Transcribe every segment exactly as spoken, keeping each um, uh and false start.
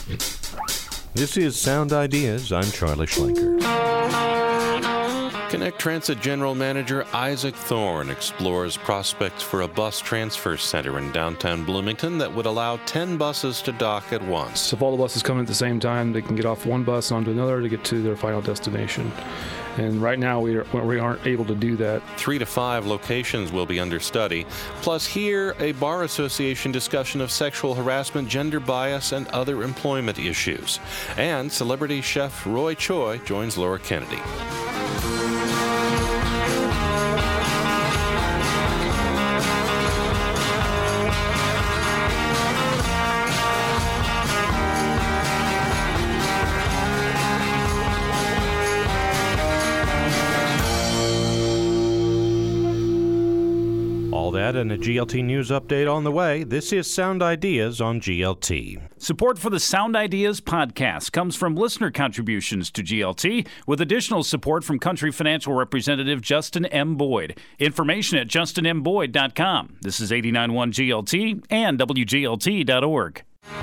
This is Sound Ideas. I'm Charlie Schlenker. Connect Transit General Manager Isaac Thorne explores prospects for a bus transfer center in downtown Bloomington that would allow ten buses to dock at once. So if all the buses come in at the same time, they can get off one bus onto another to get to their final destination. And right now, we, are, we aren't able to do that. Three to five locations will be under study. Plus, here, a bar association discussion of sexual harassment, gender bias, and other employment issues. And celebrity chef Roy Choi joins Laura Kennedy. All that and a G L T News update on the way. This is Sound Ideas on G L T. Support for the Sound Ideas podcast comes from listener contributions to G L T, with additional support from Country Financial Representative Justin M. Boyd. Information at justin m boyd dot com. This is eighty-nine point one G L T and W G L T dot org.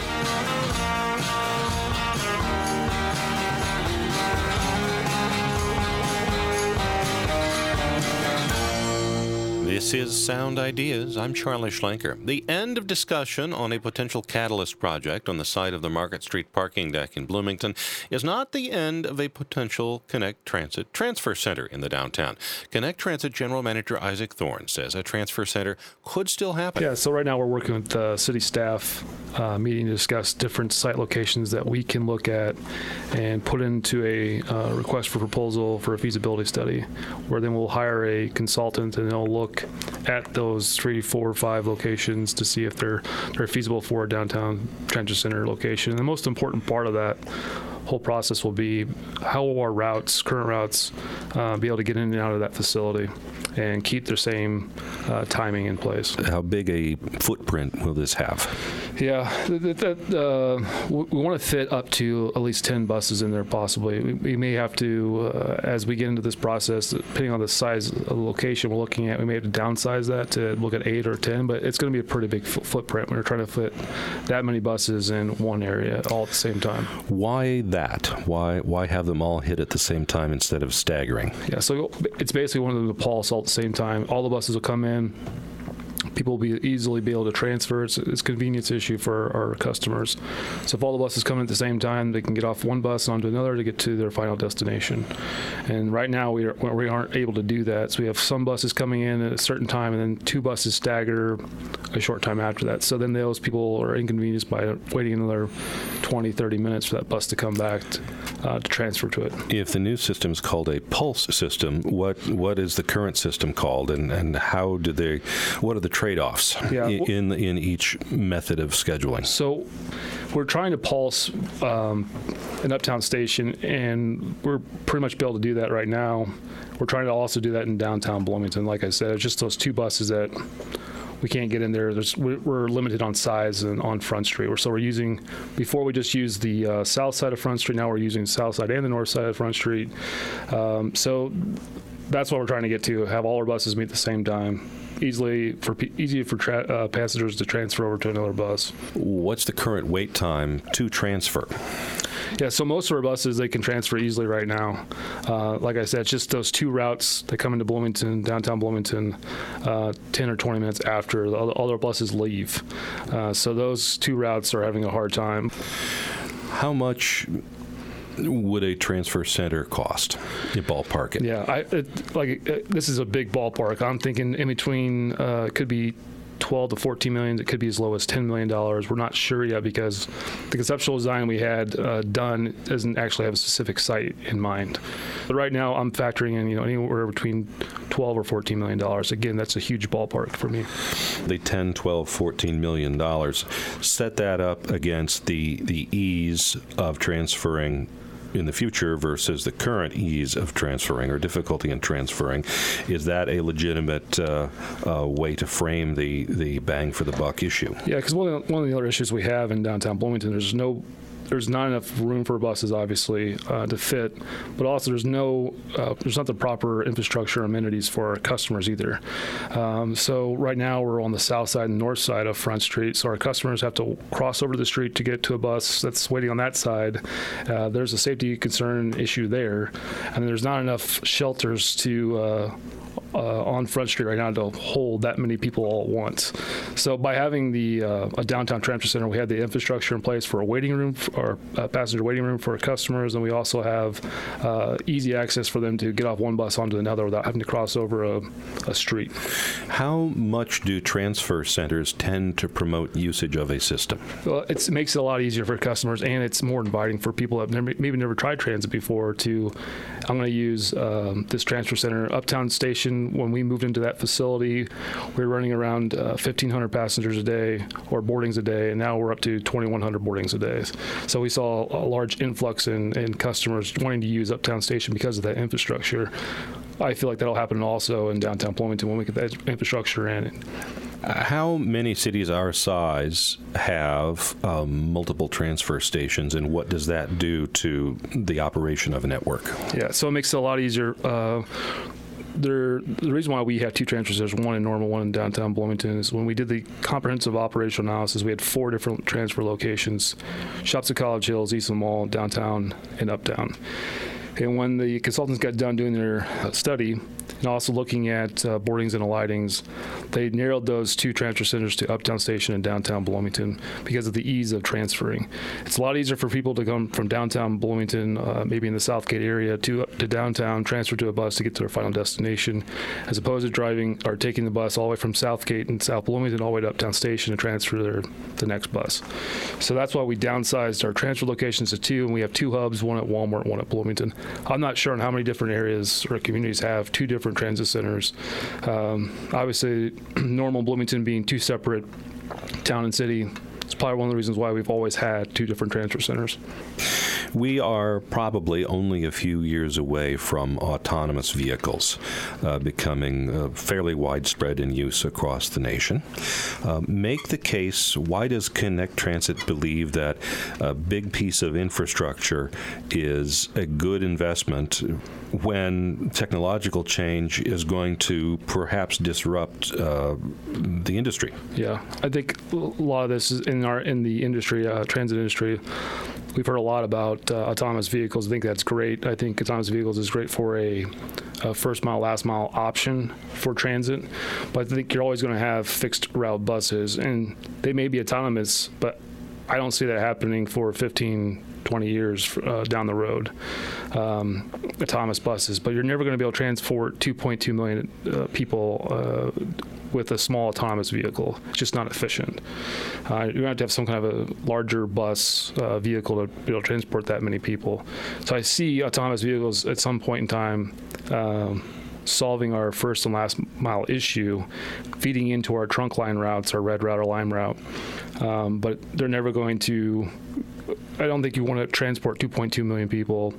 This is Sound Ideas. I'm Charlie Schlenker. The end of discussion on a potential catalyst project on the site of the Market Street parking deck in Bloomington is not the end of a potential Connect Transit transfer center in the downtown. Connect Transit General Manager Isaac Thorne says a transfer center could still happen. Yeah, so right now we're working with the city staff, uh, meeting to discuss different site locations that we can look at and put into a uh, request for proposal for a feasibility study, where then we'll hire a consultant and they'll look at those three, four, five locations to see if they're they're feasible for a downtown transit center location. And the most important part of that whole process will be how will our routes, current routes, uh, be able to get in and out of that facility and keep the same uh, timing in place. How big a footprint will this have? Yeah, that, that, uh, we want to fit up to at least ten buses in there possibly. We, we may have to, uh, as we get into this process, depending on the size of the location we're looking at, we may have to downsize that to look at eight or ten, but it's going to be a pretty big f- footprint when we're trying to fit that many buses in one area all at the same time. Why that? Why why have them all hit at the same time instead of staggering? Yeah, so it's basically one of them to pulse all at the same time. All the buses will come in. People will be easily be able to transfer. It's, it's a convenience issue for our customers. So if all the buses come in at the same time, they can get off one bus onto another to get to their final destination. And right now we, are, we aren't able to do that. So we have some buses coming in at a certain time and then two buses stagger a short time after that. So then those people are inconvenienced by waiting another twenty, thirty minutes for that bus to come back to, uh, to transfer to it. If the new system is called a pulse system, what what is the current system called, and, and how do they, what are the trade-offs yeah. in in each method of scheduling? So we're trying to pulse um, an uptown station, and we're pretty much able to do that right now. We're trying to also do that in downtown Bloomington. Like I said, it's just those two buses that we can't get in there. There's, we're limited on size and on Front Street. So we're using, before we just used the uh, south side of Front Street, now we're using the south side and the north side of Front Street. Um, so that's what we're trying to get to, have all our buses meet at the same time. Easily for easy for tra- uh, passengers to transfer over to another bus. What's the current wait time to transfer? Yeah, so most of our buses, they can transfer easily right now. Uh, like I said, it's just those two routes that come into Bloomington, downtown Bloomington, uh, ten or twenty minutes after the, all our buses leave. Uh, so those two routes are having a hard time. How much would a transfer center cost? You ballpark it. Yeah, I, it, like it, this is a big ballpark. I'm thinking in between, uh, it could be twelve to fourteen million. It could be as low as ten million dollars. We're not sure yet because the conceptual design we had uh, done doesn't actually have a specific site in mind. But right now, I'm factoring in, you know, anywhere between twelve or fourteen million dollars. Again, that's a huge ballpark for me. The ten, twelve, fourteen million dollars. Set that up against the the ease of transferring in the future versus the current ease of transferring or difficulty in transferring. Is that a legitimate uh, uh, way to frame the, the bang for the buck issue? Yeah, because one, one of the other issues we have in downtown Bloomington, there's no there's not enough room for buses, obviously, uh, to fit, but also there's no, uh, there's not the proper infrastructure amenities for our customers either. Um, so right now we're on the south side and north side of Front Street, so our customers have to cross over the street to get to a bus that's waiting on that side. Uh, there's a safety concern issue there, and there's not enough shelters to uh, Uh, on Front Street right now to hold that many people all at once. So by having the uh, a downtown transfer center, we had the infrastructure in place for a waiting room, for, or a passenger waiting room for our customers, and we also have uh, easy access for them to get off one bus onto another without having to cross over a, a street. How much do transfer centers tend to promote usage of a system? Well, it's, it makes it a lot easier for customers, and it's more inviting for people that have never, maybe never tried transit before to, I'm going to use um, this transfer center. Uptown Station, when we moved into that facility, we were running around uh, fifteen hundred passengers a day or boardings a day, and now we're up to twenty-one hundred boardings a day. So we saw a large influx in, in customers wanting to use Uptown Station because of that infrastructure. I feel like that'll happen also in downtown Bloomington when we get that infrastructure in. How many cities our size have um, multiple transfer stations, and what does that do to the operation of a network? Yeah, so it makes it a lot easier. Uh, There, the reason why we have two transfer centers, one in Normal, one in downtown Bloomington, is when we did the comprehensive operational analysis, we had four different transfer locations: Shops at College Hills, East of the Mall, downtown, and uptown. And when the consultants got done doing their study, and also looking at uh, boardings and alightings, they narrowed those two transfer centers to Uptown Station and downtown Bloomington because of the ease of transferring. It's a lot easier for people to come from downtown Bloomington, uh, maybe in the Southgate area, to to downtown, transfer to a bus to get to their final destination, as opposed to driving or taking the bus all the way from Southgate and South Bloomington all the way to Uptown Station to transfer to their the next bus. So that's why we downsized our transfer locations to two, and we have two hubs, one at Walmart, one at Bloomington. I'm not sure on how many different areas or communities have two different transit centers. Um, obviously, Normal Bloomington being two separate town and city, it's probably one of the reasons why we've always had two different transfer centers. We are probably only a few years away from autonomous vehicles uh, becoming uh, fairly widespread in use across the nation. Uh, make the case, why does Connect Transit believe that a big piece of infrastructure is a good investment when technological change is going to perhaps disrupt uh, the industry? Yeah, I think a lot of this is in our in the industry, uh, transit industry. We've heard a lot about uh, autonomous vehicles. I think that's great. I think autonomous vehicles is great for a, a first mile, last mile option for transit. But I think you're always going to have fixed route buses, and they may be autonomous, but I don't see that happening for fifteen, twenty years uh, down the road, um, autonomous buses. But you're never going to be able to transport two point two million uh, people uh, with a small autonomous vehicle. It's just not efficient. Uh, you're going to have to have some kind of a larger bus uh, vehicle to be able to transport that many people. So I see autonomous vehicles at some point in time um, solving our first and last mile issue, feeding into our trunk line routes, our red route or lime route. Um, but they're never going to, I don't think you want to transport two point two million people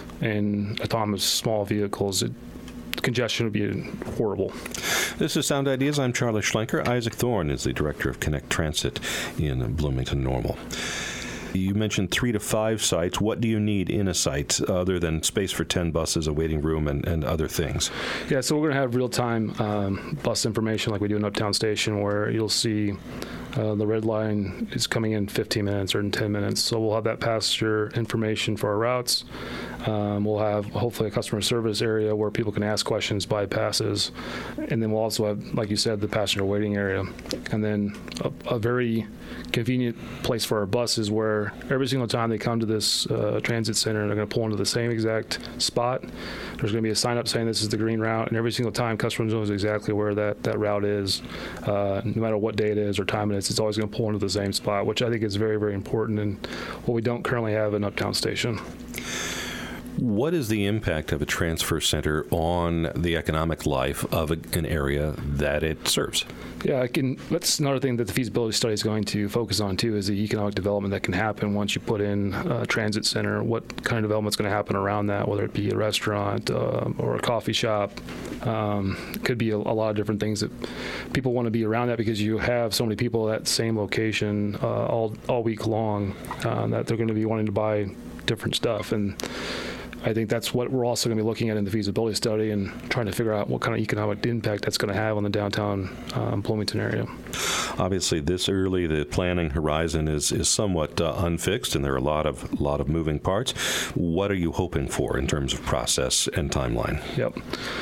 in autonomous small vehicles. It, congestion would be horrible. This is Sound Ideas. I'm Charlie Schlenker. Isaac Thorne is the director of Connect Transit in Bloomington Normal. You mentioned three to five sites. What do you need in a site other than space for ten buses, a waiting room, and, and other things? Yeah, so we're going to have real-time um, bus information like we do in Uptown Station, where you'll see uh, the red line is coming in fifteen minutes or in ten minutes. So we'll have that passenger information for our routes. Um, we'll have hopefully a customer service area where people can ask questions, buy passes. And then we'll also have, like you said, the passenger waiting area. And then a, a very convenient place for our buses where every single time they come to this uh, transit center, they're going to pull into the same exact spot. There's going to be a sign up saying this is the green route, and every single time customers knows exactly where that, that route is. Uh, no matter what day it is or time it is, it's always going to pull into the same spot, which I think is very, very important and what we don't currently have in Uptown Station. What is the impact of a transfer center on the economic life of a, an area that it serves? Yeah, I can, that's another thing that the feasibility study is going to focus on, too, is the economic development that can happen once you put in a transit center. What kind of development is going to happen around that, whether it be a restaurant uh, or a coffee shop. Um, it could be a, a lot of different things that people want to be around that, because you have so many people at that same location uh, all, all week long uh, that they're going to be wanting to buy different stuff. And I think that's what we're also going to be looking at in the feasibility study and trying to figure out what kind of economic impact that's going to have on the downtown um, Bloomington area. Obviously, this early, the planning horizon is, is somewhat uh, unfixed, and there are a lot of lot of moving parts. What are you hoping for in terms of process and timeline? Yep.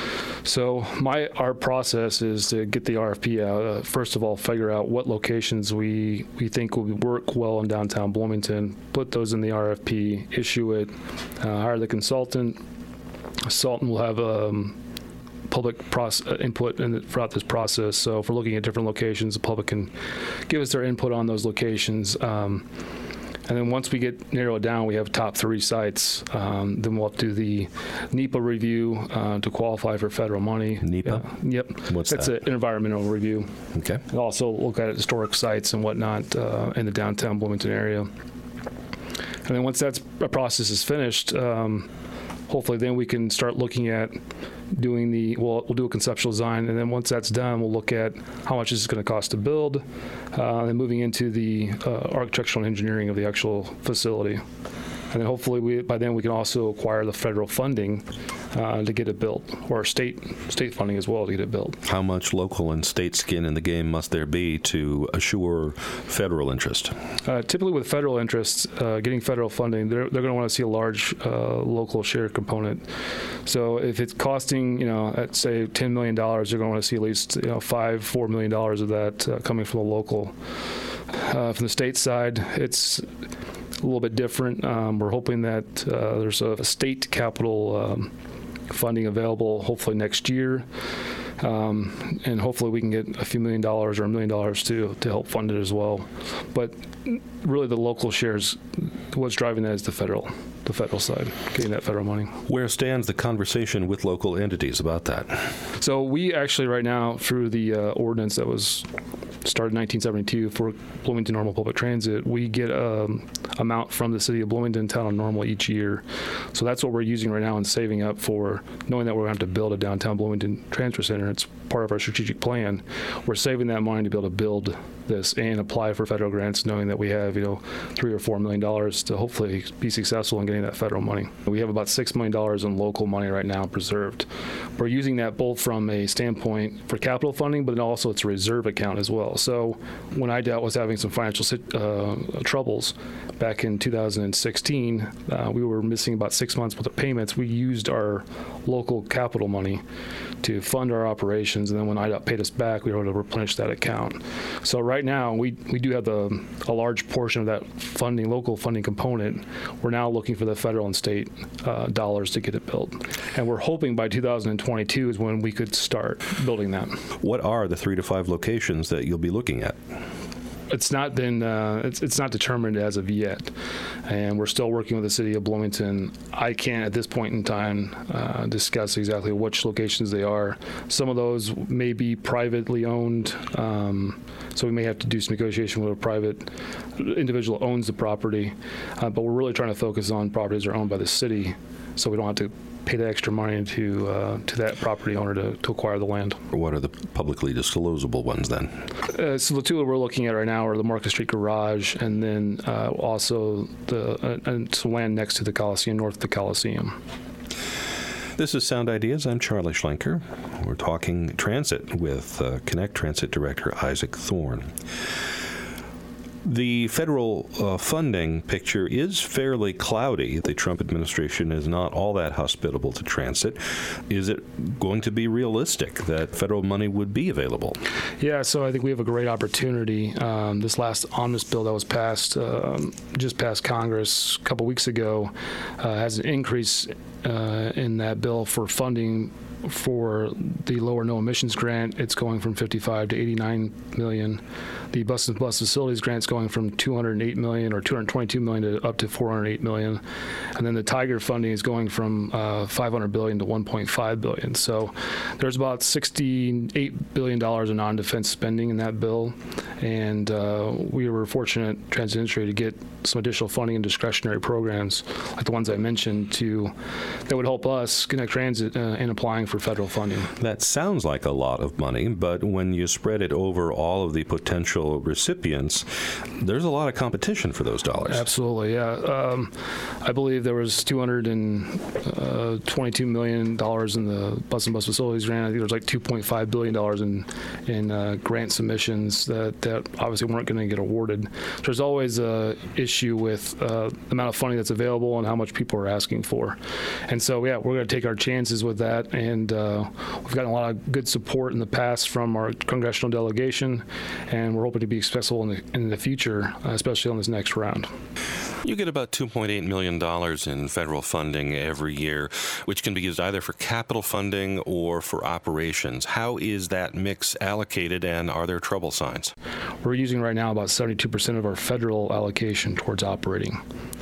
So my our process is to get the R F P out. Uh, first of all, figure out what locations we, we think will work well in downtown Bloomington, put those in the R F P, issue it, uh, hire the consultant. Consultant will have um, public process, input in the, throughout this process. So if we're looking at different locations, the public can give us their input on those locations. Um, And then once we get narrowed down, we have top three sites. Um, then we'll have to do the NEPA review uh, to qualify for federal money. NEPA? Uh, yep. What's That's that? an environmental review. Okay. And also look at historic sites and whatnot uh, in the downtown Bloomington area. And then once that process is finished, um, hopefully then we can start looking at doing the, well, we'll do a conceptual design, and then once that's done, we'll look at how much is it going to cost to build, uh, and moving into the uh, architectural and engineering of the actual facility. And then hopefully we, by then we can also acquire the federal funding uh, to get it built, or state state funding as well to get it built. How much local and state skin in the game must there be to assure federal interest? Uh, typically with federal interests, uh, getting federal funding, they're, they're going to want to see a large uh, local share component. So if it's costing, you know, at say ten million dollars, they're going to want to see at least, you know, five, four million dollars of that uh, coming from the local. Uh, from the state side, it's a little bit different. Um, we're hoping that uh, there's a, a state capital um, funding available hopefully next year. Um, and hopefully we can get a few million dollars or a million dollars to to help fund it as well. But really the local shares, what's driving that is the federal, the federal side, getting that federal money. Where stands the conversation with local entities about that? So we actually right now, through the uh, ordinance that was started in nineteen seventy-two for Bloomington Normal Public Transit, we get an um, amount from the city of Bloomington Town on Normal each year. So that's what we're using right now and saving up for, knowing that we're going to have to build a downtown Bloomington transfer center. It's part of our strategic plan. We're saving that money to be able to build this and apply for federal grants, knowing that we have, you know, three or four million dollars to hopefully be successful in getting that federal money. We have about six million dollars in local money right now preserved. We're using that both from a standpoint for capital funding, but also it's a reserve account as well. So when I dealt was having some financial uh, troubles back in two thousand sixteen, uh, we were missing about six months worth of payments. We used our local capital money to fund our operations, and then when I D O T paid us back, we were able to replenish that account. So right now, we we do have the, a large portion of that funding, local funding component. We're now looking for the federal and state uh, dollars to get it built. And we're hoping by two thousand twenty-two is when we could start building that. What are the three to five locations that you'll be looking at? It's not been, uh, it's, it's not determined as of yet, and we're still working with the city of Bloomington. I can't at this point in time uh, discuss exactly which locations they are. Some of those may be privately owned, um, so we may have to do some negotiation with a private individual who owns the property, uh, but we're really trying to focus on properties that are owned by the city, so we don't have to pay the extra money to uh, to that property owner to, to acquire the land. What are the publicly disclosable ones then? Uh, so the two that we're looking at right now are the Market Street Garage, and then uh, also the uh, and some land next to the Coliseum, north of the Coliseum. This is Sound Ideas. I'm Charlie Schlenker. We're talking transit with uh, Connect Transit Director Isaac Thorne. The federal uh, funding picture is fairly cloudy. The Trump administration is not all that hospitable to transit. Is it going to be realistic that federal money would be available? Yeah, so I think we have a great opportunity. Um, this last omnibus bill that was passed, um, just passed Congress a couple weeks ago, uh, has an increase uh, in that bill for funding for the lower no emissions grant, it's going from fifty-five to eighty-nine million. The bus and bus facilities grant is going from two hundred eight million or two hundred twenty-two million to up to four hundred eight million. And then the Tiger funding is going from uh, five hundred billion to one point five billion. So there's about sixty-eight billion dollars in non-defense spending in that bill. And uh, we were fortunate, transit industry, to get some additional funding in discretionary programs like the ones I mentioned to that would help us Connect Transit uh, in applying for federal funding. That sounds like a lot of money, but when you spread it over all of the potential recipients, there's a lot of competition for those dollars. Absolutely, yeah. Um, I believe there was two hundred twenty-two million dollars in the bus and bus facilities grant. I think there was like two point five billion dollars in in uh, grant submissions that, that obviously weren't going to get awarded. There's always a issue with uh, the amount of funding that's available and how much people are asking for. And so, yeah, we're going to take our chances with that. And uh, we've gotten a lot of good support in the past from our congressional delegation, and we're hoping to be successful in the, in the future, uh, especially on this next round. You get about two point eight million dollars in federal funding every year, which can be used either for capital funding or for operations. How is that mix allocated, and are there trouble signs? We're using right now about seventy-two percent of our federal allocation towards operating.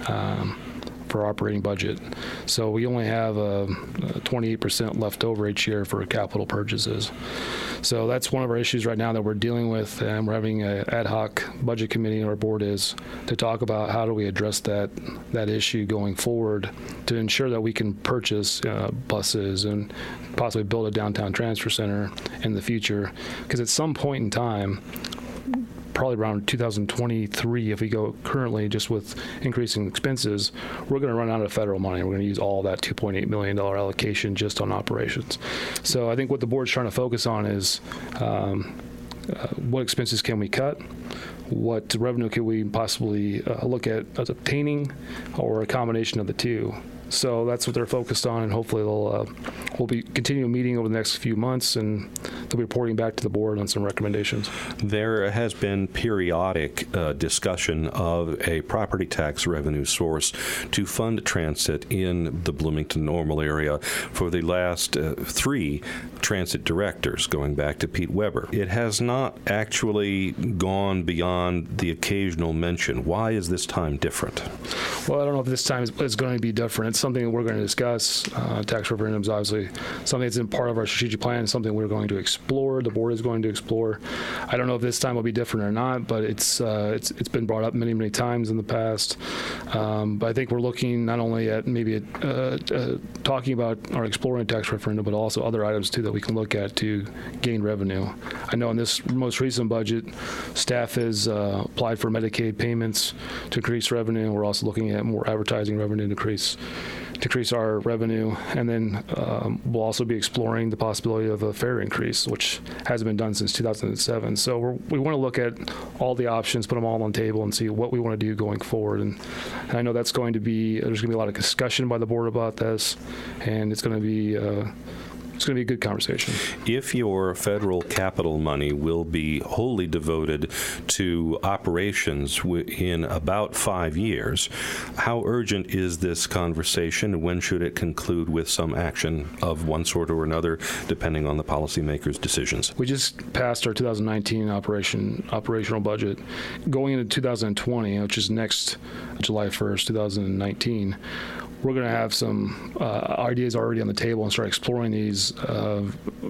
Um, for our operating budget. So we only have uh, twenty-eight percent left over each year for capital purchases. So that's one of our issues right now that we're dealing with, and we're having an ad hoc budget committee, and our board is, to talk about how do we address that that issue going forward to ensure that we can purchase uh, buses and possibly build a downtown transfer center in the future. Because at some point in time, probably around two thousand twenty-three, if we go currently just with increasing expenses, we're going to run out of federal money. We're going to use all that two point eight million dollars allocation just on operations. So I think what the board's trying to focus on is um, uh, what expenses can we cut? What revenue can we possibly uh, look at as obtaining, or a combination of the two? So that's what they're focused on, and hopefully they'll uh, we'll be continuing meeting over the next few months, and they'll be reporting back to the board on some recommendations. There has been periodic uh, discussion of a property tax revenue source to fund transit in the Bloomington-Normal area for the last uh, three transit directors, going back to Pete Weber. It has not actually gone beyond the occasional mention. Why is this time different? Well, I don't know if this time is, is going to be different. It's something that we're going to discuss. Uh, tax referendum is obviously something that's in part of our strategic plan, something we're going to explore, the board is going to explore. I don't know if this time will be different or not, but it's uh, it's it's been brought up many, many times in the past. Um, but I think we're looking not only at maybe at, uh, uh, talking about or exploring a tax referendum, but also other items too that we can look at to gain revenue. I know in this most recent budget, staff has uh, applied for Medicaid payments to increase revenue. We're also looking at more advertising revenue to increase decrease our revenue, and then um, we'll also be exploring the possibility of a fare increase, which hasn't been done since two thousand seven. So we're, we want to look at all the options, put them all on the table, and see what we want to do going forward. And, and I know that's going to be, there's going to be a lot of discussion by the board about this, and it's going to be uh, It's going to be a good conversation. If your federal capital money will be wholly devoted to operations in about five years, how urgent is this conversation? When should it conclude with some action of one sort or another, depending on the policymakers' decisions? We just passed our two thousand nineteen operation operational budget. Going into two thousand twenty, which is next July first, two thousand nineteen, we're going to have some uh, ideas already on the table and start exploring these uh,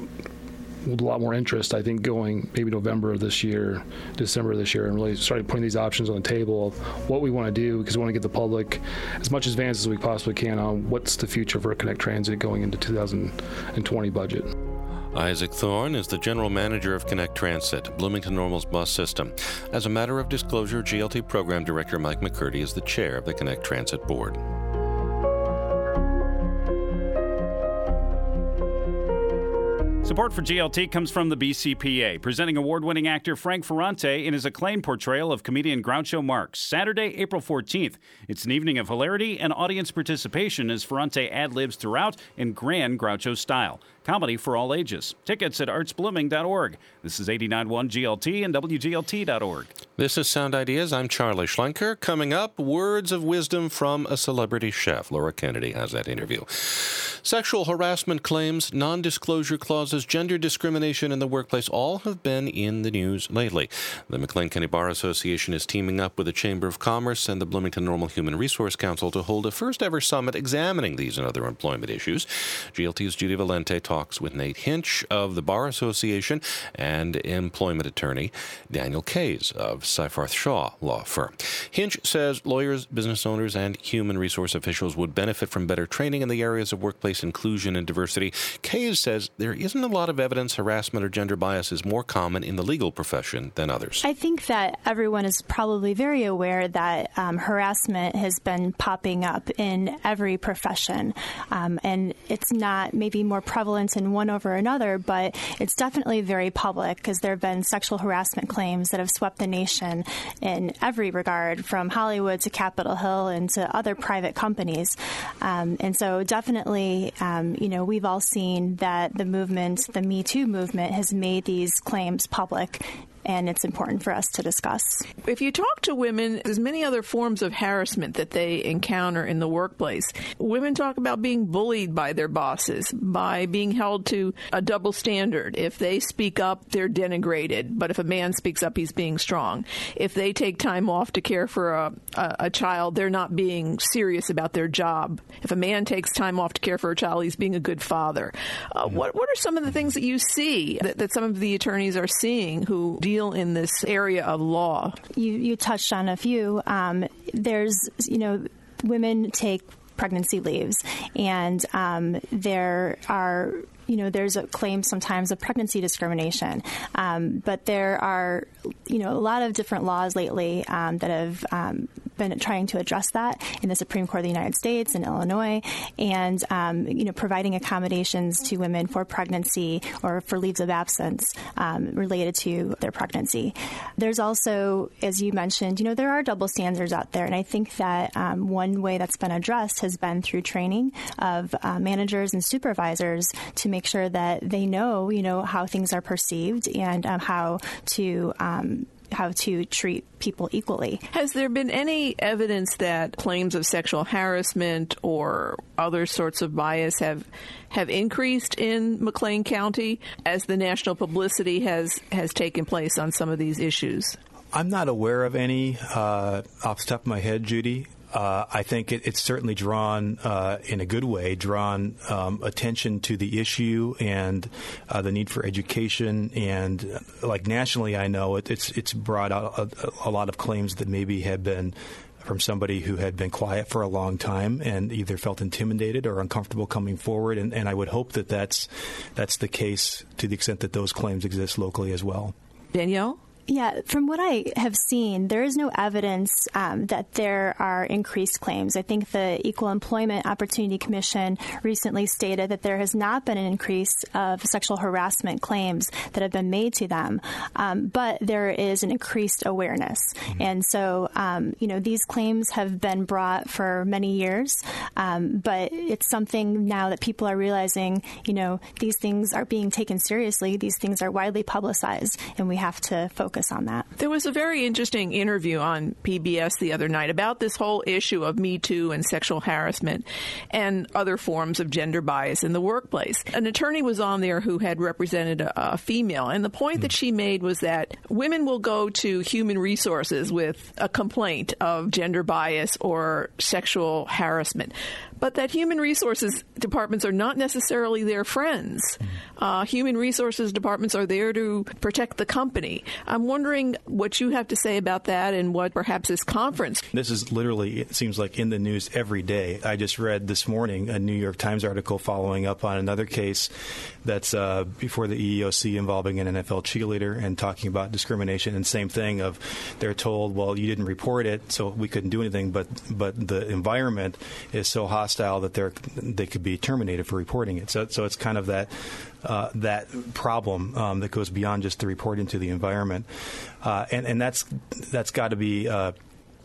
with a lot more interest, I think, going maybe November of this year, December of this year, and really starting putting these options on the table of what we want to do, because we want to get the public as much advance as we possibly can on what's the future for Connect Transit going into two thousand twenty budget. Isaac Thorne is the General Manager of Connect Transit, Bloomington-Normal's bus system. As a matter of disclosure, G L T Program Director Mike McCurdy is the chair of the Connect Transit Board. Support for G L T comes from the B C P A, presenting award-winning actor Frank Ferrante in his acclaimed portrayal of comedian Groucho Marx, Saturday, April fourteenth. It's an evening of hilarity and audience participation as Ferrante ad-libs throughout in grand Groucho style. Comedy for all ages. Tickets at arts blooming dot org. This is eighty-nine point one G L T and W G L T dot org. This is Sound Ideas. I'm Charlie Schlenker. Coming up, words of wisdom from a celebrity chef. Laura Kennedy has that interview. Sexual harassment claims, non-disclosure clauses, gender discrimination in the workplace all have been in the news lately. The McLean County Bar Association is teaming up with the Chamber of Commerce and the Bloomington Normal Human Resource Council to hold a first-ever summit examining these and other employment issues. G L T's Judy Valente talks with Nate Hinch of the Bar Association and employment attorney Daniel Kays of Seyfarth Shaw Law Firm. Hinch says lawyers, business owners, and human resource officials would benefit from better training in the areas of workplace inclusion and diversity. Kays says there isn't a lot of evidence harassment or gender bias is more common in the legal profession than others. I think that everyone is probably very aware that um, harassment has been popping up in every profession. Um, and it's not maybe more prevalent in one over another, but it's definitely very public because there have been sexual harassment claims that have swept the nation in every regard, from Hollywood to Capitol Hill and to other private companies. Um, and so definitely, um, you know, we've all seen that the movement, the Me Too movement, has made these claims public. And it's important for us to discuss. If you talk to women, there's many other forms of harassment that they encounter in the workplace. Women talk about being bullied by their bosses, by being held to a double standard. If they speak up, they're denigrated. But if a man speaks up, he's being strong. If they take time off to care for a, a, a child, they're not being serious about their job. If a man takes time off to care for a child, he's being a good father. Uh, what, what are some of the things that you see that, that some of the attorneys are seeing who deal in this area of law? You, you touched on a few. Um, there's, you know, women take pregnancy leaves, and um, there are, you know, there's a claim sometimes of pregnancy discrimination. Um, but there are, you know, a lot of different laws lately um, that have um, been trying to address that in the Supreme Court of the United States and Illinois, and, um, you know, providing accommodations to women for pregnancy or for leaves of absence um, related to their pregnancy. There's also, as you mentioned, you know, there are double standards out there. And I think that um, one way that's been addressed has been through training of uh, managers and supervisors to make sure that they know, you know, how things are perceived and um, how to um, how to treat people equally. Has there been any evidence that claims of sexual harassment or other sorts of bias have have increased in McLean County as the national publicity has, has taken place on some of these issues? I'm not aware of any uh, off the top of my head, Judy. Uh, I think it, it's certainly drawn, uh, in a good way, drawn um, attention to the issue and uh, the need for education. And uh, like nationally, I know it, it's it's brought out a, a lot of claims that maybe had been from somebody who had been quiet for a long time and either felt intimidated or uncomfortable coming forward. And, and I would hope that that's that's the case to the extent that those claims exist locally as well. Danielle? Yeah, from what I have seen, there is no evidence um, that there are increased claims. I think the Equal Employment Opportunity Commission recently stated that there has not been an increase of sexual harassment claims that have been made to them, um, but there is an increased awareness. Mm-hmm. And so, um, you know, these claims have been brought for many years, um, but it's something now that people are realizing, you know, these things are being taken seriously. These things are widely publicized, and we have to focus on that. There was a very interesting interview on P B S the other night about this whole issue of Me Too and sexual harassment and other forms of gender bias in the workplace. An attorney was on there who had represented a, a female, and the point that she made was that women will go to human resources with a complaint of gender bias or sexual harassment, but that human resources departments are not necessarily their friends. Uh, human resources departments are there to protect the company. I'm wondering what you have to say about that and what perhaps this conference. This is literally, it seems like, in the news every day. I just read this morning a New York Times article following up on another case that's uh, before the E E O C involving an N F L cheerleader and talking about discrimination. And same thing of they're told, well, you didn't report it, so we couldn't do anything. But but the environment is so hostile that they're they could be terminated for reporting it. So so it's kind of that uh, that problem um, that goes beyond just the reporting to the environment, uh, and and that's that's got to be. Uh,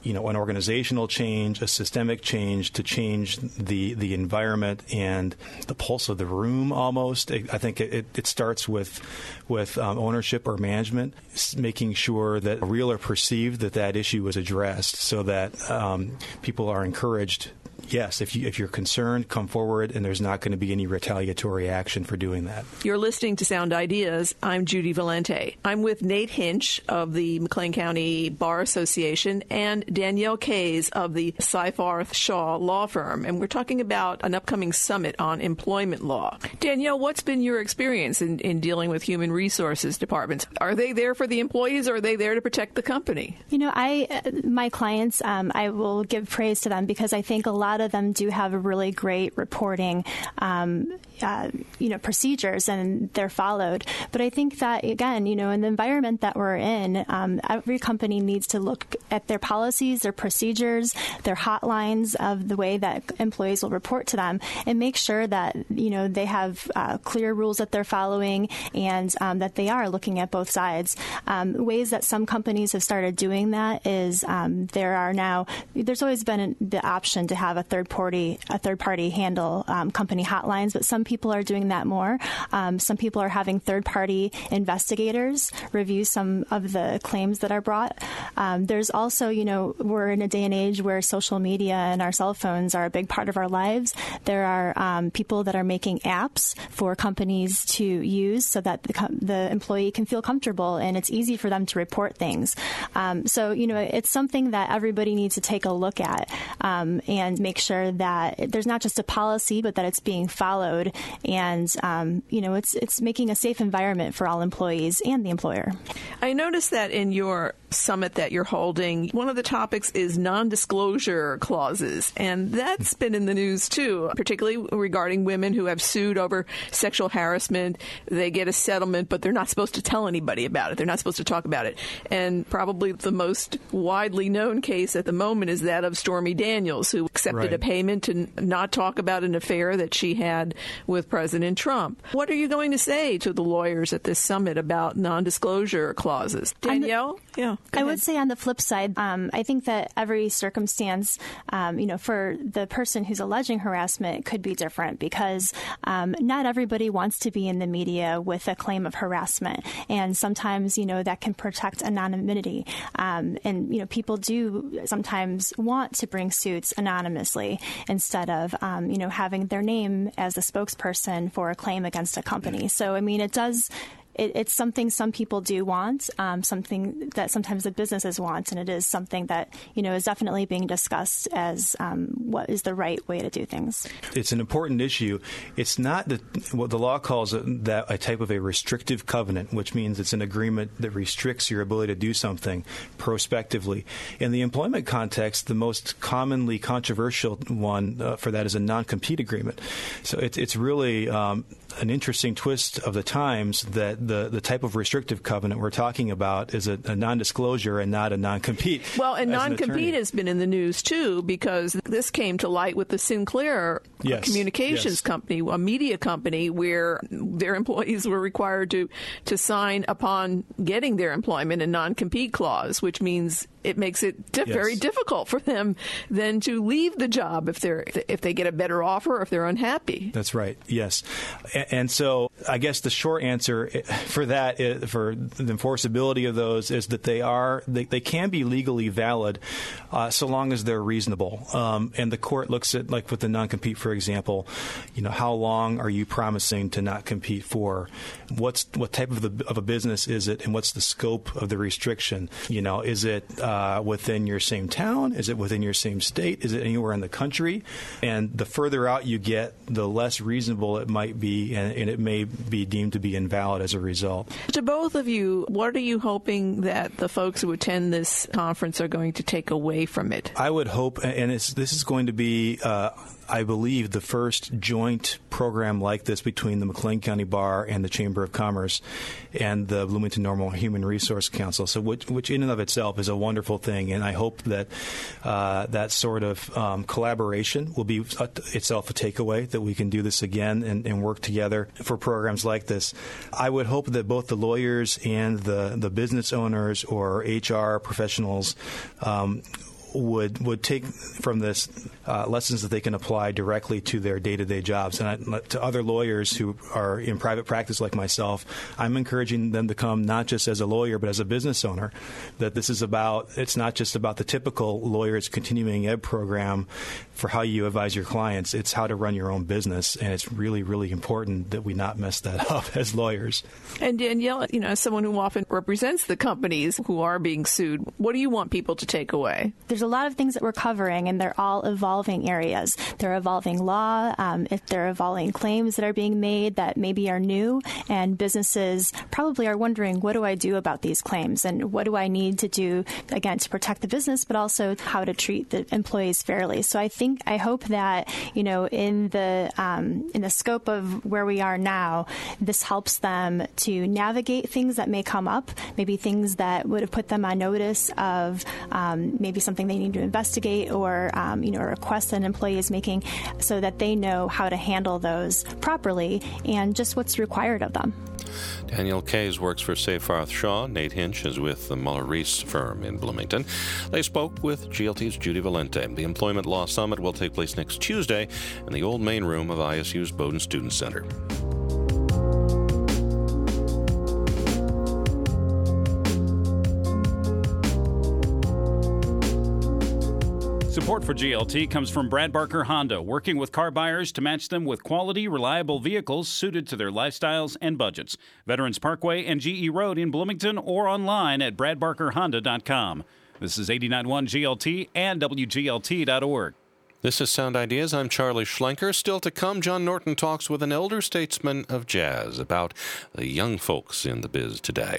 you know, an organizational change, a systemic change to change the the environment and the pulse of the room. Almost, I think it, it starts with with um, ownership or management, making sure that real or perceived that that issue is addressed, so that um, people are encouraged. Yes, if, you, if you're concerned, come forward, and there's not going to be any retaliatory action for doing that. You're listening to Sound Ideas. I'm Judy Valente. I'm with Nate Hinch of the McLean County Bar Association and Danielle Kays of the Seyfarth Shaw Law Firm, and we're talking about an upcoming summit on employment law. Danielle, what's been your experience in, in dealing with human resources departments? Are they there for the employees, or are they there to protect the company? You know, I my clients, um, I will give praise to them because I think a lot of them do have a really great reporting, um, uh, you know, procedures, and they're followed. But I think that, again, you know, in the environment that we're in, um, every company needs to look at their policies, their procedures, their hotlines of the way that employees will report to them, and make sure that, you know, they have uh, clear rules that they're following, and um, that they are looking at both sides. Um, ways that some companies have started doing that is um, there are now, there's always been the option to have a third party, a third party handle um, company hotlines, but some people are doing that more. Um, some people are having third party investigators review some of the claims that are brought. Um, there's also, you know, we're in a day and age where social media and our cell phones are a big part of our lives. There are um, people that are making apps for companies to use so that the, the employee can feel comfortable and it's easy for them to report things. Um, so, you know, it's something that everybody needs to take a look at um, and make sure that there's not just a policy, but that it's being followed, and um, you know, it's it's making a safe environment for all employees and the employer. I noticed that in your summit that you're holding, one of the topics is non-disclosure clauses, and that's been in the news too, particularly regarding women who have sued over sexual harassment. They get a settlement, but they're not supposed to tell anybody about it. They're not supposed to talk about it. And probably the most widely known case at the moment is that of Stormy Daniels, who accepted Right. a payment to not talk about an affair that she had with President Trump. What are you going to say to the lawyers at this summit about non-disclosure clauses? Danielle? The, yeah. I would say on the flip side, um, I think that every circumstance, um, you know, for the person who's alleging harassment could be different, because um, not everybody wants to be in the media with a claim of harassment. And sometimes, you know, that can protect anonymity. Um, and, you know, people do sometimes want to bring suits anonymously instead of, um, you know, having their name as the spokesperson for a claim against a company. So, I mean, it does... It, it's something some people do want, um, something that sometimes the businesses want, and it is something that, you know, is definitely being discussed as um, what is the right way to do things. It's an important issue. It's not that what the law calls it, that a type of a restrictive covenant, which means it's an agreement that restricts your ability to do something prospectively. In the employment context, the most commonly controversial one uh, for that is a non-compete agreement. So it, it's really um, an interesting twist of the times that the, the type of restrictive covenant we're talking about is a, a non-disclosure and not a non-compete. Well, and non-compete an has been in the news, too, because this came to light with the Sinclair yes. Communications yes. Company, a media company, where their employees were required to, to sign upon getting their employment a non-compete clause, which means it makes it di- yes. very difficult for them then to leave the job if they're if they get a better offer or if they're unhappy. That's right. Yes, and, and so I guess the short answer for that is, for the enforceability of those is that they are they, they can be legally valid uh, so long as they're reasonable. Um, and the court looks at, like with the non-compete, for example, you know, how long are you promising to not compete for? What's what type of the of a business is it, and what's the scope of the restriction? You know, is it uh, within your same town? Is it within your same state? Is it anywhere in the country? And the further out you get, the less reasonable it might be, and, and it may be deemed to be invalid as a result. To both of you, what are you hoping that the folks who attend this conference are going to take away from it? I would hope, and it's, this is going to be, uh, I believe, the first joint program like this between the McLean County Bar and the Chamber of Commerce and the Bloomington Normal Human Resource Council, so which, which in and of itself is a wonderful thing. And I hope that uh, that sort of um, collaboration will be uh, itself a takeaway, that we can do this again and, and work together for programs like this. I would hope that both the lawyers and the, the business owners or H R professionals um, would would take from this uh, lessons that they can apply directly to their day-to-day jobs. And I, to other lawyers who are in private practice like myself, I'm encouraging them to come not just as a lawyer but as a business owner, that this is about, it's not just about the typical lawyer's continuing ed program for how you advise your clients. It's how to run your own business, and it's really, really important that we not mess that up as lawyers. And Danielle, you know, as someone who often represents the companies who are being sued, what do you want people to take away? There's a lot of things that we're covering, and they're all evolving areas. They're evolving law, um, if they're evolving claims that are being made that maybe are new, and businesses probably are wondering, what do I do about these claims, and what do I need to do, again, to protect the business, but also how to treat the employees fairly. So I think, I hope that, you know, in the um, in the scope of where we are now, this helps them to navigate things that may come up, maybe things that would have put them on notice of um, maybe something they need to investigate, or um, you know, a request that an employee is making, so that they know how to handle those properly and just what's required of them. Danielle Kays works for Seyfarth Shaw. Nate Hinch is with the Muller-Reese firm in Bloomington. They spoke with G L T's Judy Valente. The Employment Law Summit will take place next Tuesday in the old main room of I S U's Bowdoin Student Center. Support for G L T comes from Brad Barker Honda, working with car buyers to match them with quality, reliable vehicles suited to their lifestyles and budgets. Veterans Parkway and G E Road in Bloomington, or online at brad barker honda dot com. This is eighty-nine point one G L T and W G L T dot org. This is Sound Ideas. I'm Charlie Schlenker. Still to come, John Norton talks with an elder statesman of jazz about the young folks in the biz today.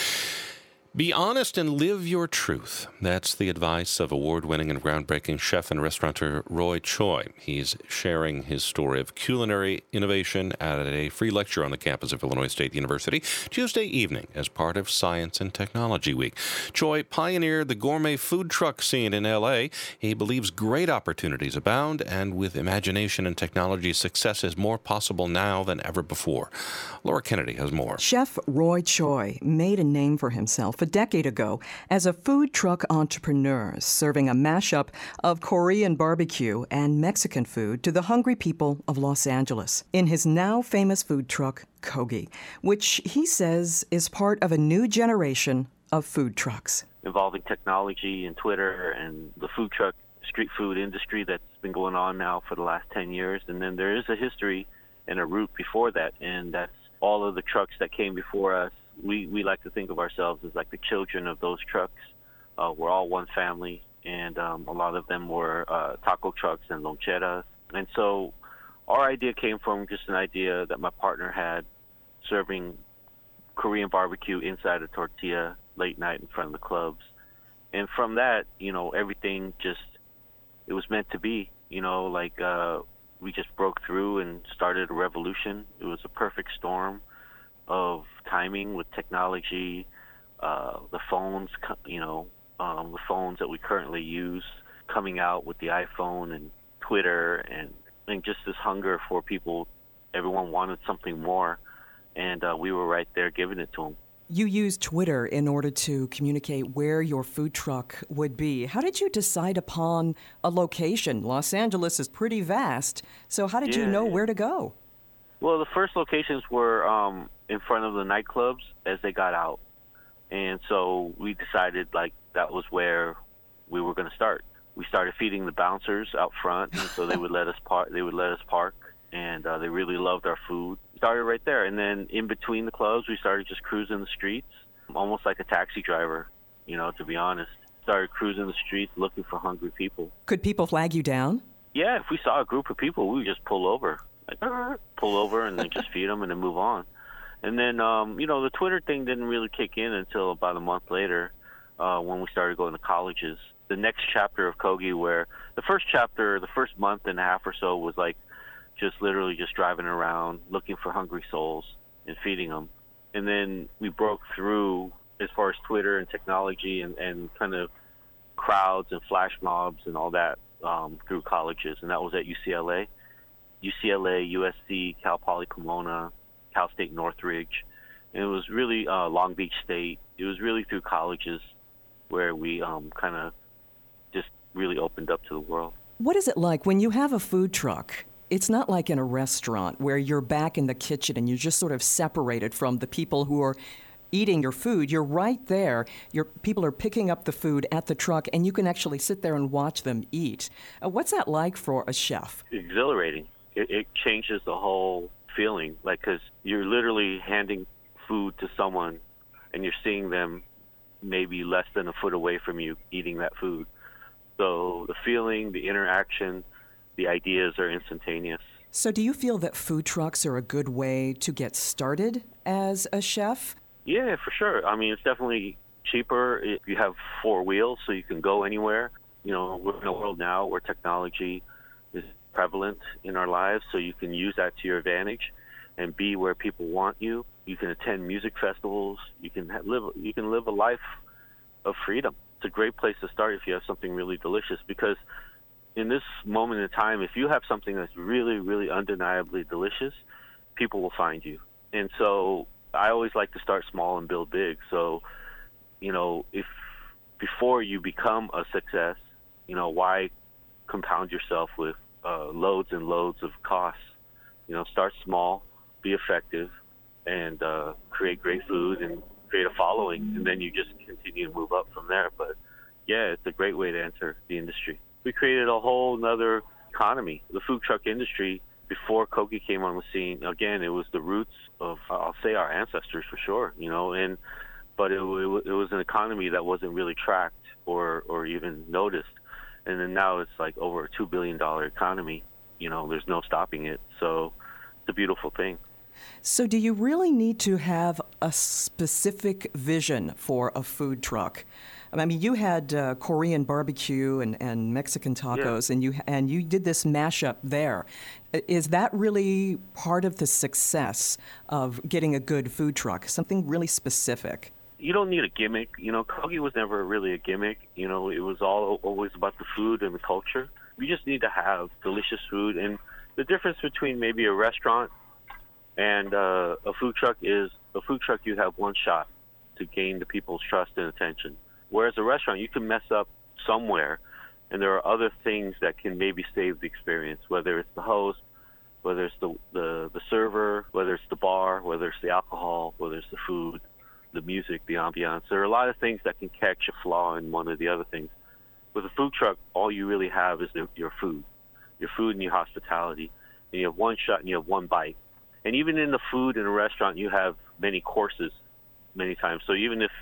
Be honest and live your truth. That's the advice of award-winning and groundbreaking chef and restaurateur Roy Choi. He's sharing his story of culinary innovation at a free lecture on the campus of Illinois State University Tuesday evening as part of Science and Technology Week. Choi pioneered the gourmet food truck scene in L A. He believes great opportunities abound, and with imagination and technology, success is more possible now than ever before. Laura Kennedy has more. Chef Roy Choi made a name for himself a decade ago as a food truck entrepreneur, serving a mashup of Korean barbecue and Mexican food to the hungry people of Los Angeles in his now famous food truck, Kogi, which he says is part of a new generation of food trucks. Involving technology and Twitter and the food truck street food industry that's been going on now for the last ten years. And then there is a history and a root before that, and that's all of the trucks that came before us. We we like to think of ourselves as like the children of those trucks. Uh, we're all one family, and um, a lot of them were uh, taco trucks and loncheras. And so our idea came from just an idea that my partner had, serving Korean barbecue inside a tortilla late night in front of the clubs. And from that, you know, everything just, it was meant to be, you know, like uh, we just broke through and started a revolution. It was a perfect storm of timing with technology, uh, the phones, you know, um, the phones that we currently use coming out with the iPhone and Twitter, and, and just this hunger for people. Everyone wanted something more, and uh, we were right there giving it to them. You used Twitter in order to communicate where your food truck would be. How did you decide upon a location? Los Angeles is pretty vast, so how did yeah. you know where to go? Well, the first locations were um, in front of the nightclubs as they got out. And so we decided, like, that was where we were going to start. We started feeding the bouncers out front, and so they would let us park. They would let us park, and uh, they really loved our food. We started right there, and then in between the clubs, we started just cruising the streets, almost like a taxi driver, you know, to be honest. Started cruising the streets looking for hungry people. Could people flag you down? Yeah, if we saw a group of people, we would just pull over. Like, pull over and then just feed them and then move on. And then, um, you know, the Twitter thing didn't really kick in until about a month later uh, when we started going to colleges. The next chapter of Kogi, where the first chapter, the first month and a half or so was like just literally just driving around looking for hungry souls and feeding them. And then we broke through as far as Twitter and technology and, and kind of crowds and flash mobs and all that um, through colleges. And that was at U C L A. U C L A, U S C, Cal Poly Pomona, Cal State Northridge. And it was really uh, Long Beach State. It was really through colleges where we um, kind of just really opened up to the world. What is it like when you have a food truck? It's not like in a restaurant where you're back in the kitchen and you're just sort of separated from the people who are eating your food. You're right there. Your people are picking up the food at the truck, and you can actually sit there and watch them eat. Uh, what's that like for a chef? Exhilarating. It, it changes the whole feeling, like, because you're literally handing food to someone, and you're seeing them maybe less than a foot away from you eating that food. So the feeling, the interaction, the ideas are instantaneous. So do you feel that food trucks are a good way to get started as a chef? Yeah, for sure. I mean, it's definitely cheaper if you have four wheels, so you can go anywhere. You know, we're in a world now where technology is prevalent in our lives, so you can use that to your advantage and be where people want you. You can attend music festivals. You can have, live. You can live a life of freedom. It's a great place to start if you have something really delicious, because in this moment in time, if you have something that's really, really undeniably delicious, people will find you. And so I always like to start small and build big. So, you know, if before you become a success, you know, why compound yourself with uh, loads and loads of costs? You know, start small, be effective, and uh, create great food and create a following, and then you just continue to move up from there. But yeah, it's a great way to enter the industry. We created a whole nother economy. The food truck industry, before Kogi came on the scene, again, it was the roots of, I'll say, our ancestors for sure, you know, and but it, it, it was an economy that wasn't really tracked or, or even noticed. And then now it's like over a two billion dollars economy. You know, there's no stopping it. So it's a beautiful thing. So do you really need to have a specific vision for a food truck? I mean, you had uh, Korean barbecue and, and Mexican tacos, yeah. and you and you did this mashup there. Is that really part of the success of getting a good food truck, something really specific? You don't need a gimmick. You know, Kogi was never really a gimmick. You know, it was all always about the food and the culture. You just need to have delicious food. And the difference between maybe a restaurant and uh, a food truck is a food truck, you have one shot to gain the people's trust and attention. Whereas a restaurant, you can mess up somewhere, and there are other things that can maybe save the experience, whether it's the host, whether it's the, the, the server, whether it's the bar, whether it's the alcohol, whether it's the food, the music, the ambiance. There are a lot of things that can catch a flaw in one of the other things. With a food truck, all you really have is the, your food, your food and your hospitality. And you have one shot and you have one bite. And even in the food in a restaurant, you have many courses many times. So even if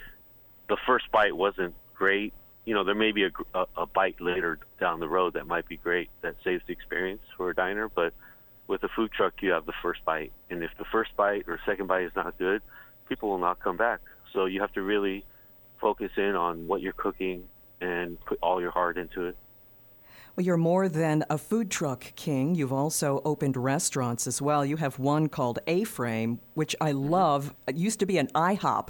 the first bite wasn't great, you know, there may be a, a, a bite later down the road that might be great, that saves the experience for a diner. But with a food truck, you have the first bite. And if the first bite or second bite is not good, people will not come back. So you have to really focus in on what you're cooking and put all your heart into it. Well, you're more than a food truck king. You've also opened restaurants as well. You have one called A-Frame, which I love. It used to be an IHOP.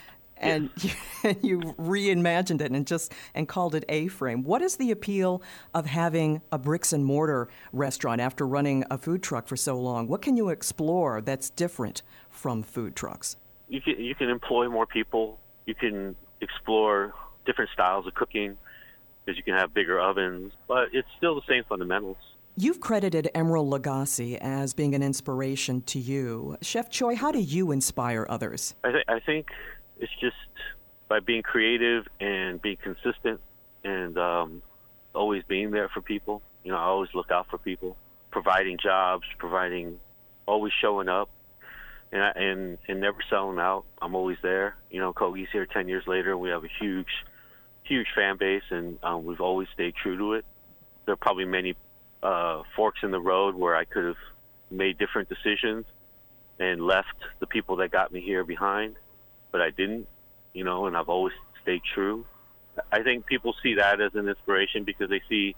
And you, and you reimagined it and just and called it A-Frame. What is the appeal of having a bricks and mortar restaurant after running a food truck for so long? What can you explore that's different from food trucks? You can you can employ more people. You can explore different styles of cooking, because you can have bigger ovens, but it's still the same fundamentals. You've credited Emeril Lagasse as being an inspiration to you. Chef Choi, how do you inspire others? I, th- I think it's just by being creative and being consistent and um, always being there for people. You know, I always look out for people, providing jobs, providing, always showing up, and I, and, and never selling out. I'm always there. You know, Kogi's here ten years later, and we have a huge, huge fan base, and um, we've always stayed true to it. There are probably many uh, forks in the road where I could have made different decisions and left the people that got me here behind, but I didn't, you know, and I've always stayed true. I think people see that as an inspiration because they see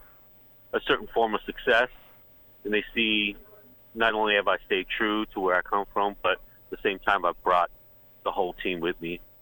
a certain form of success, and they see not only have I stayed true to where I come from, but at the same time I've brought the whole team with me,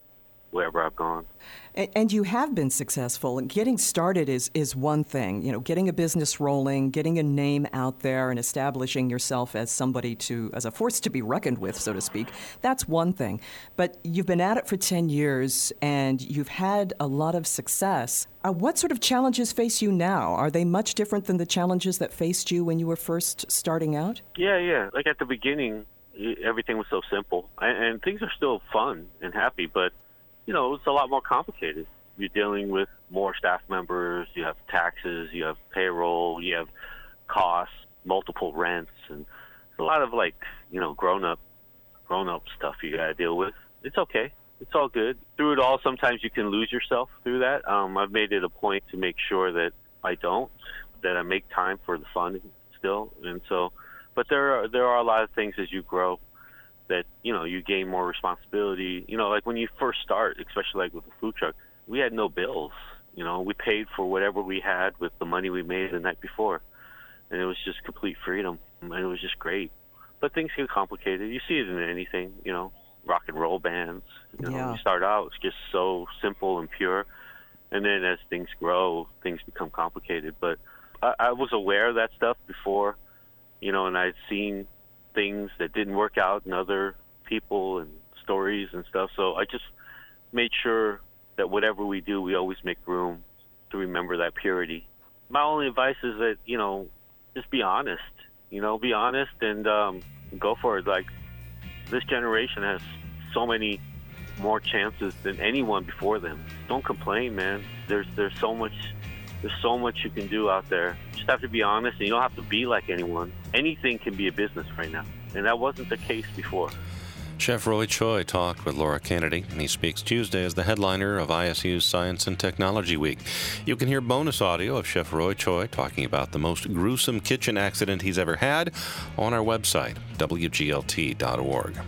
wherever I've gone. And, and you have been successful. And getting started is, is one thing. You know, getting a business rolling, getting a name out there, and establishing yourself as somebody to, as a force to be reckoned with, so to speak. That's one thing. But you've been at it for ten years, and you've had a lot of success. Uh, what sort of challenges face you now? Are they much different than the challenges that faced you when you were first starting out? Yeah, yeah. Like at the beginning, everything was so simple, and, and things are still fun and happy, but you know, it's a lot more complicated. You're dealing with more staff members, you have taxes, you have payroll, you have costs, multiple rents, and a lot of like, you know, grown-up grown-up stuff you got to deal with. It's okay. It's all good. Through it all, sometimes you can lose yourself through that. Um, I've made it a point to make sure that I don't, that I make time for the fun still. And so, but there are, there are a lot of things as you grow that, you know, you gain more responsibility. You know, like when you first start, especially like with the food truck, we had no bills. You know, we paid for whatever we had with the money we made the night before. And it was just complete freedom. And it was just great. But things get complicated. You see it in anything, you know, rock and roll bands. You know, Yeah. you start out, it's just so simple and pure. And then as things grow, things become complicated. But I, I was aware of that stuff before, you know, and I'd seen things that didn't work out in other people and stories and stuff. So I just made sure that whatever we do, we always make room to remember that purity. My only advice is that, you know, just be honest, you know, be honest and um, go for it. Like, this generation has so many more chances than anyone before them. Don't complain, man. There's there's so much there's so much you can do out there. You just have to be honest, and you don't have to be like anyone. Anything can be a business right now, and that wasn't the case before. Chef Roy Choi talked with Laura Kennedy, and he speaks Tuesday as the headliner of I S U's Science and Technology Week. You can hear bonus audio of Chef Roy Choi talking about the most gruesome kitchen accident he's ever had on our website, W G L T dot org.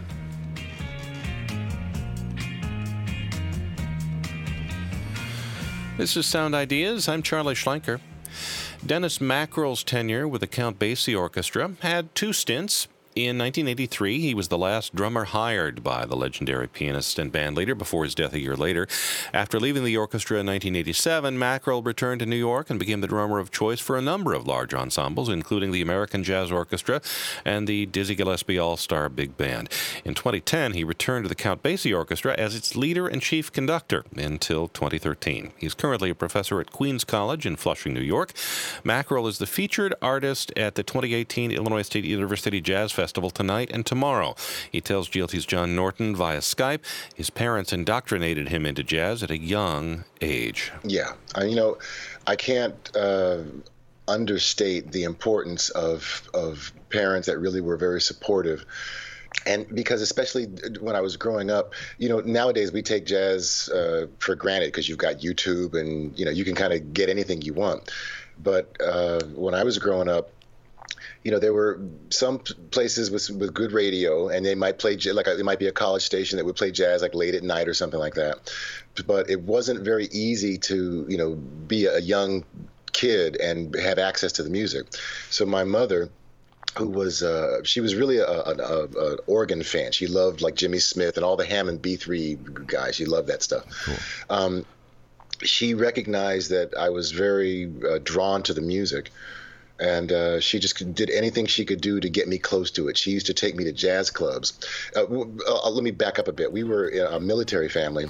This is Sound Ideas. I'm Charlie Schlenker. Dennis Mackerel's tenure with the Count Basie Orchestra had two stints. In nineteen eighty-three, he was the last drummer hired by the legendary pianist and bandleader before his death a year later. After leaving the orchestra in nineteen eighty-seven, Mackerel returned to New York and became the drummer of choice for a number of large ensembles, including the American Jazz Orchestra and the Dizzy Gillespie All-Star Big Band. In twenty ten, he returned to the Count Basie Orchestra as its leader and chief conductor until twenty thirteen. He's currently a professor at Queens College in Flushing, New York. Mackerel is the featured artist at the twenty eighteen Illinois State University Jazz Festival tonight and tomorrow. He tells G L T's John Norton via Skype his parents indoctrinated him into jazz at a young age. Yeah, I, you know, I can't uh, understate the importance of of parents that really were very supportive. And because especially when I was growing up, you know, nowadays we take jazz uh, for granted because you've got YouTube and, you know, you can kind of get anything you want. But uh, when I was growing up, you know, there were some places with with good radio, and they might play like a, it might be a college station that would play jazz like late at night or something like that. But it wasn't very easy to, you know, be a young kid and have access to the music. So my mother, who was uh, she was really a, a, a, a organ fan. She loved like Jimmy Smith and all the Hammond B three guys. She loved that stuff. Cool. Um, she recognized that I was very uh, drawn to the music. And uh, she just did anything she could do to get me close to it. She used to take me to jazz clubs. Uh, uh, let me back up a bit. We were a military family,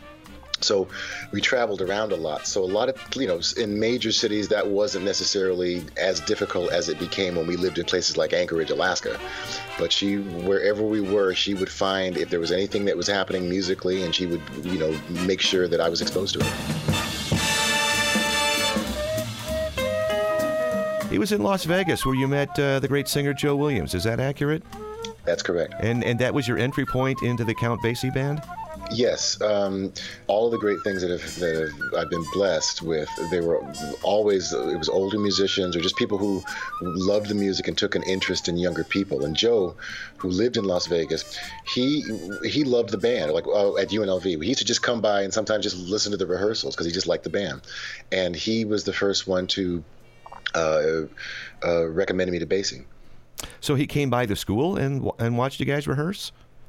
so we traveled around a lot. So a lot of, you know, in major cities, that wasn't necessarily as difficult as it became when we lived in places like Anchorage, Alaska. But she, wherever we were, she would find if there was anything that was happening musically, and she would, you know, make sure that I was exposed to it. He was in Las Vegas where you met uh, the great singer Joe Williams. Is that accurate? That's correct. And and that was your entry point into the Count Basie Band? Yes. Um, all of the great things that, have, that have, I've been blessed with, they were always, it was older musicians or just people who loved the music and took an interest in younger people. And Joe, who lived in Las Vegas, he he loved the band, like uh, at U N L V. He used to just come by and sometimes just listen to the rehearsals because he just liked the band. And he was the first one to Uh, uh, recommended me to Basie. So he came by the school and and watched you guys rehearse?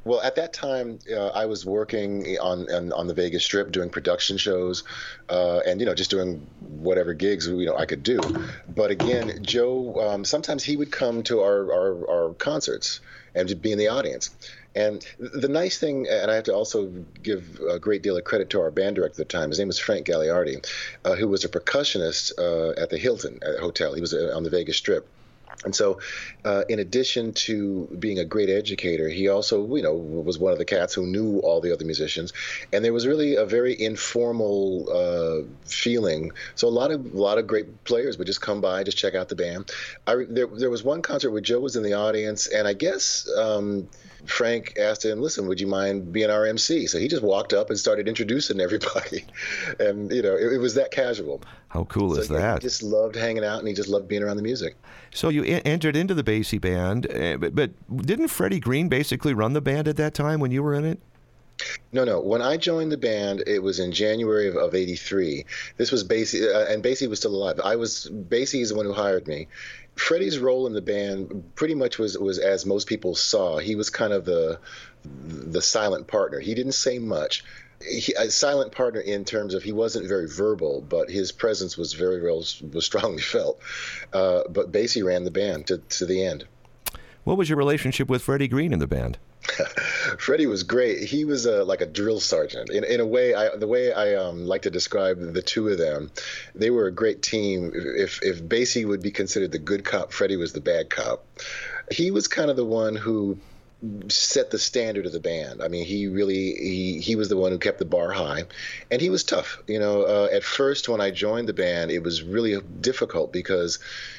Well, at that time, uh, I was working on, on on the Vegas Strip, doing production shows, uh, and you know, just doing whatever gigs you know I could do. But again, Joe, um, sometimes he would come to our, our our concerts and just be in the audience. And the nice thing, and I have to also give a great deal of credit to our band director at the time. His name was Frank Gagliardi, uh, who was a percussionist uh, at the Hilton Hotel. He was uh, on the Vegas Strip. And so, uh, in addition to being a great educator, he also, you know, was one of the cats who knew all the other musicians, and there was really a very informal uh, feeling. So a lot of a lot of great players would just come by, just check out the band. I, there, there was one concert where Joe was in the audience, and I guess um, Frank asked him, "Listen, would you mind being our M C?" So he just walked up and started introducing everybody, and you know, it, it was that casual. How cool so, is yeah, that? He just loved hanging out, and he just loved being around the music. So you e- entered into the Basie band, uh, but, but didn't Freddie Green basically run the band at that time when you were in it? No, no. When I joined the band, it was in January of, of eighty-three. This was Basie, uh, and Basie was still alive. I was Basie is the one who hired me. Freddie's role in the band pretty much was was as most people saw. He was kind of the the silent partner. He didn't say much. He, a silent partner in terms of he wasn't very verbal, but his presence was very well was strongly felt. Uh, but Basie ran the band to to the end. What was your relationship with Freddie Green in the band? Freddie was great. He was a, like a drill sergeant. In in a way, I, the way I um, like to describe the two of them, they were a great team. If if Basie would be considered the good cop, Freddie was the bad cop. He was kind of the one who set the standard of the band. I mean, he really he he was the one who kept the bar high, and he was tough. You know, uh, at first when I joined the band, it was really difficult because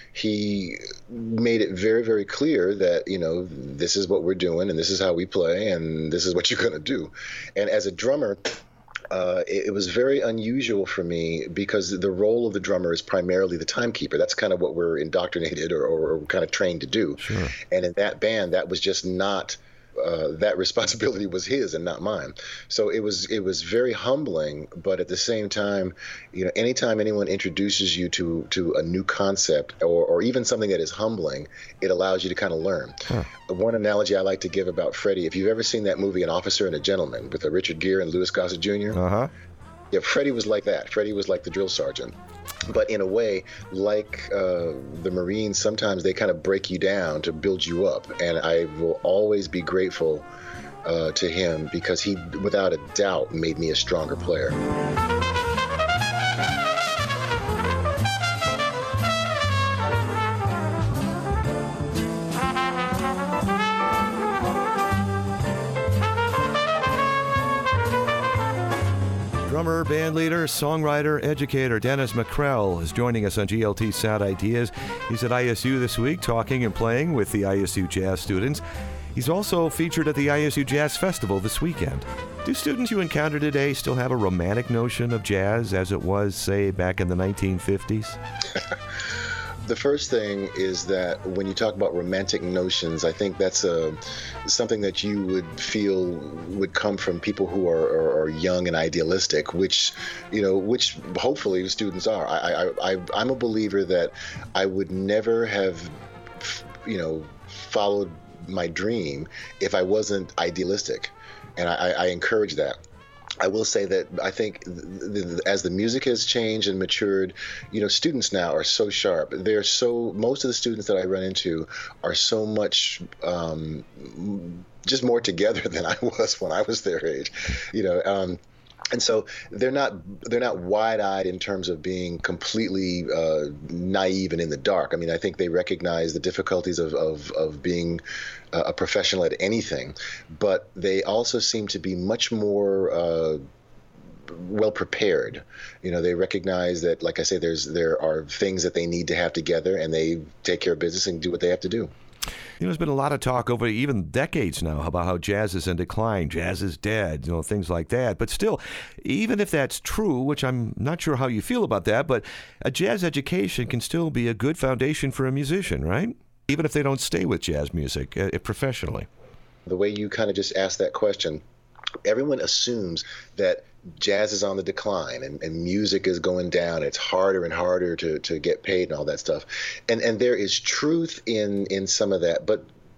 he made it very, very clear that, you know, this is what we're doing and this is how we play and this is what you're going to do. And as a drummer, uh, it, it was very unusual for me because the role of the drummer is primarily the timekeeper. That's kind of what we're indoctrinated or, or, or kind of trained to do. Sure. And in that band, that was just not Uh, that responsibility was his and not mine. So it was it was very humbling, but at the same time, you know, anytime anyone introduces you to to a new concept or, or even something that is humbling, it allows you to kind of learn. Huh. One analogy I like to give about Freddie, if you've ever seen that movie An Officer and a Gentleman with uh, Richard Gere and Louis Gossett Junior Uh-huh. Yeah, Freddie was like that. Freddie was like the drill sergeant. But in a way, like uh, the Marines, sometimes they kind of break you down to build you up. And I will always be grateful uh, to him because he, without a doubt, made me a stronger player. Drummer, band leader, songwriter, educator Dennis McCrell is joining us on G L T Sound Ideas. He's at I S U this week talking and playing with the I S U jazz students. He's also featured at the I S U Jazz Festival this weekend. Do students you encounter today still have a romantic notion of jazz as it was, say, back in the nineteen fifties? The first thing is that when you talk about romantic notions, I think that's a, something that you would feel would come from people who are, are, are young and idealistic, which, you know, which hopefully students are. I, I, I, I'm a believer that I would never have, you know, followed my dream if I wasn't idealistic, and I, I encourage that. I will say that I think th- th- as the music has changed and matured, you know, students now are so sharp. They're so, most of the students that I run into are so much um, just more together than I was when I was their age, you know. Um, And so they're not they're not wide-eyed in terms of being completely uh, naive and in the dark. I mean, I think they recognize the difficulties of of, of being a professional at anything, but they also seem to be much more uh, well prepared. You know, they recognize that, like I say, there's there are things that they need to have together, and they take care of business and do what they have to do. You know, there's been a lot of talk over even decades now about how jazz is in decline, jazz is dead, you know, things like that. But still, even if that's true, which I'm not sure how you feel about that, but a jazz education can still be a good foundation for a musician, right? Even if they don't stay with jazz music uh, professionally. The way you kind of just asked that question, everyone assumes that jazz is on the decline and, and music is going down. It's harder and harder to, to get paid and all that stuff. And and there is truth in, in some of that. But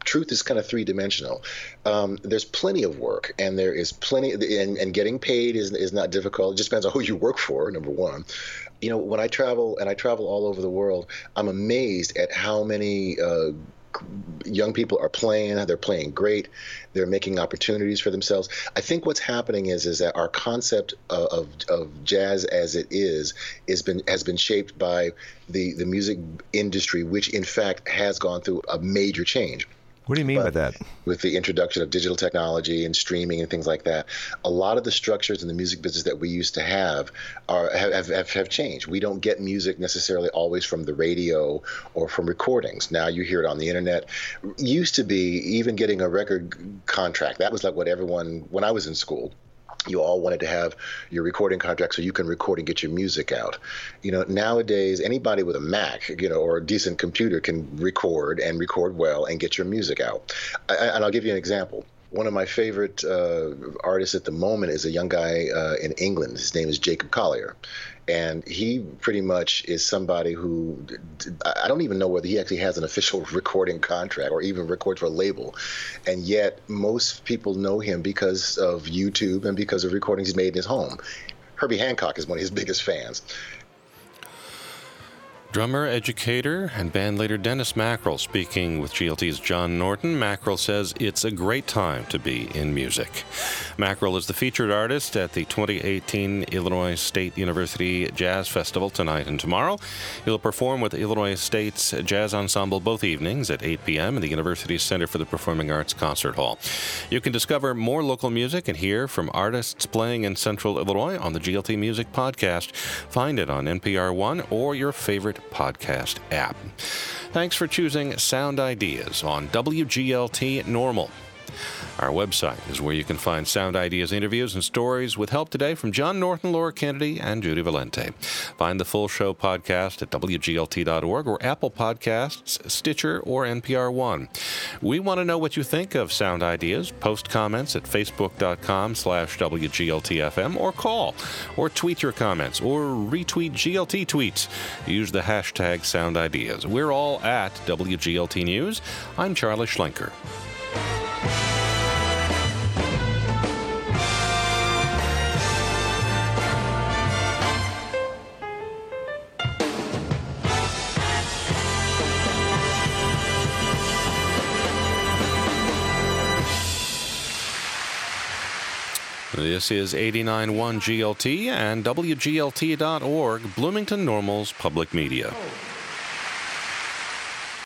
truth is kind of three-dimensional. Um, there's plenty of work, and there is plenty, and, and getting paid is is not difficult. It just depends on who you work for, number one. You know, when I travel, and I travel all over the world, I'm amazed at how many uh, young people are playing. They're playing great. They're making opportunities for themselves. I think what's happening is is that our concept of, of, of jazz as it is is been has been shaped by the, the music industry, which in fact has gone through a major change. What do you mean but by that? With the introduction of digital technology and streaming and things like that, a lot of the structures in the music business that we used to have are have, have, have changed. We don't get music necessarily always from the radio or from recordings. Now you hear it on the internet. Used to be even getting a record contract. That was like what everyone, when I was in school, you all wanted to have your recording contract so you can record and get your music out. You know, nowadays, anybody with a Mac, you know, or a decent computer can record and record well and get your music out. I, and I'll give you an example. One of my favorite uh, artists at the moment is a young guy uh, in England. His name is Jacob Collier. And he pretty much is somebody who, I don't even know whether he actually has an official recording contract or even records for a label. And yet most people know him because of YouTube and because of recordings he's made in his home. Herbie Hancock is one of his biggest fans. Drummer, educator, and bandleader Dennis Mackerel speaking with G L T's John Norton. Mackerel says it's a great time to be in music. Mackerel is the featured artist at the twenty eighteen Illinois State University Jazz Festival tonight and tomorrow. He'll perform with Illinois State's Jazz Ensemble both evenings at eight p.m. in the university's Center for the Performing Arts Concert Hall. You can discover more local music and hear from artists playing in Central Illinois on the G L T Music Podcast. Find it on N P R One or your favorite podcast app. Thanks for choosing Sound Ideas on W G L T Normal. Our website is where you can find Sound Ideas interviews and stories with help today from John Norton, Laura Kennedy, and Judy Valente. Find the full show podcast at W G L T dot org or Apple Podcasts, Stitcher, or N P R One. We want to know what you think of Sound Ideas. Post comments at facebook.com slash WGLTFM or call or tweet your comments or retweet G L T tweets. Use the hashtag Sound Ideas. We're all at W G L T News. I'm Charlie Schlenker. This is eighty-nine point one G L T and W G L T dot org, Bloomington Normal's public media.